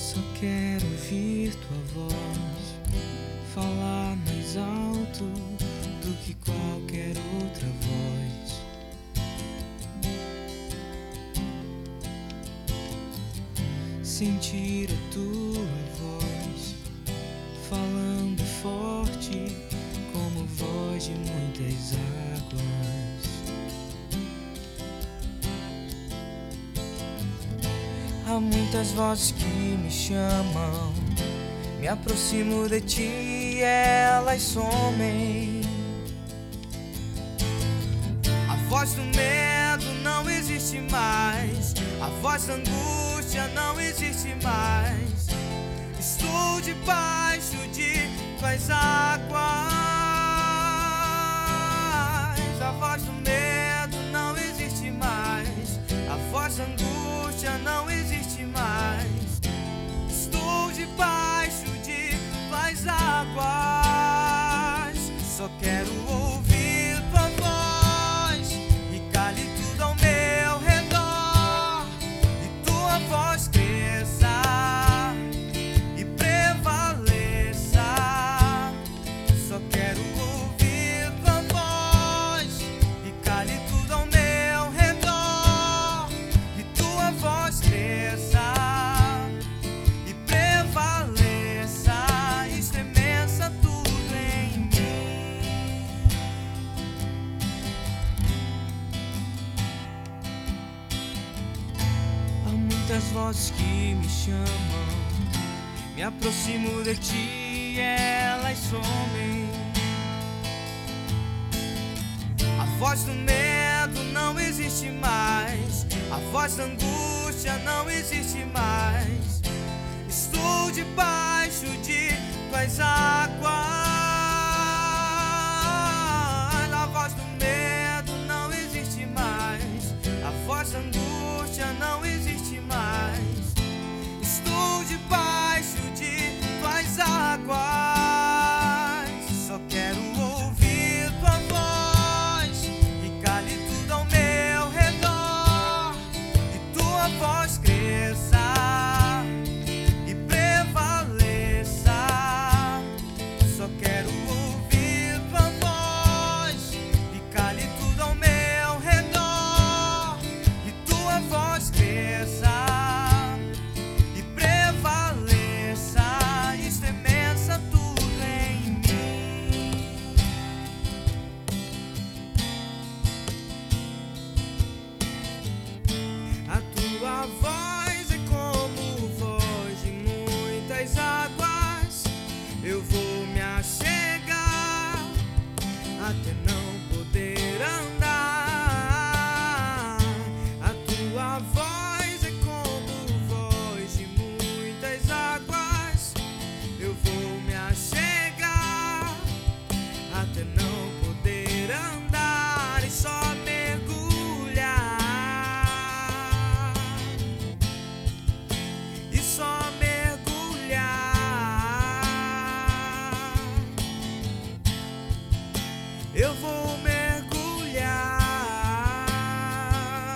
Só quero ouvir tua voz, falar mais alto do que qualquer outra voz. Sentir a tua voz, falando forte como voz de muitas águas. Há muitas vozes que me chamam, me aproximo de ti e elas somem. A voz do medo não existe mais, a voz da angústia não existe mais. Estou debaixo de tuas águas. A voz do medo não existe mais, a voz da angústia não existe mais. Estou debaixo de tuas águas. Só quero ouvir tua voz e cale tudo ao meu redor, e tua voz cresça e prevaleça. Só quero ouvir tua voz e cale tudo ao meu redor, e tua voz cresça e prevaleça, estremeça tudo em mim. Há muitas vozes que me chamam, me aproximo de ti e elas somem. A voz do medo não existe mais, a voz da angústia não existe mais. Estou debaixo de tuas águas. A voz do medo não existe mais, a voz da angústia não existe mais. Estou debaixo de tuas águas. Só quero ouvir tua voz e cale tudo ao meu redor, e tua voz cresça e prevaleça. Só quero ouvir tua voz e cale tudo ao meu redor, e tua voz cresça e prevaleça, estremeça tudo em mim. A tua voz é como voz de muitas águas. Eu vou me achegar até não poder andar. A tua voz é como voz de muitas águas. Eu vou me achegar até não poder andar e só mergulhar, e só mergulhar. Eu vou mergulhar.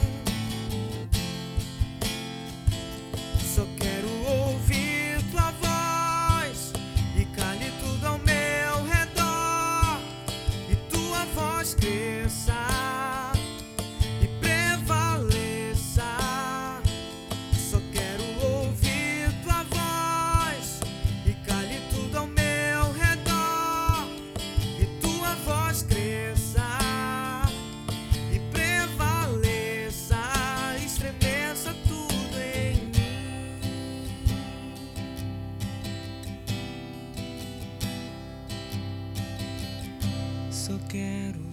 Só quero ouvir tua voz e cale tudo ao meu redor, e tua voz cresça e prevaleça. Só quero ouvir tua voz e cale tudo ao meu redor, e tua voz cresça e prevaleça, estremeça tudo em mim. Só quero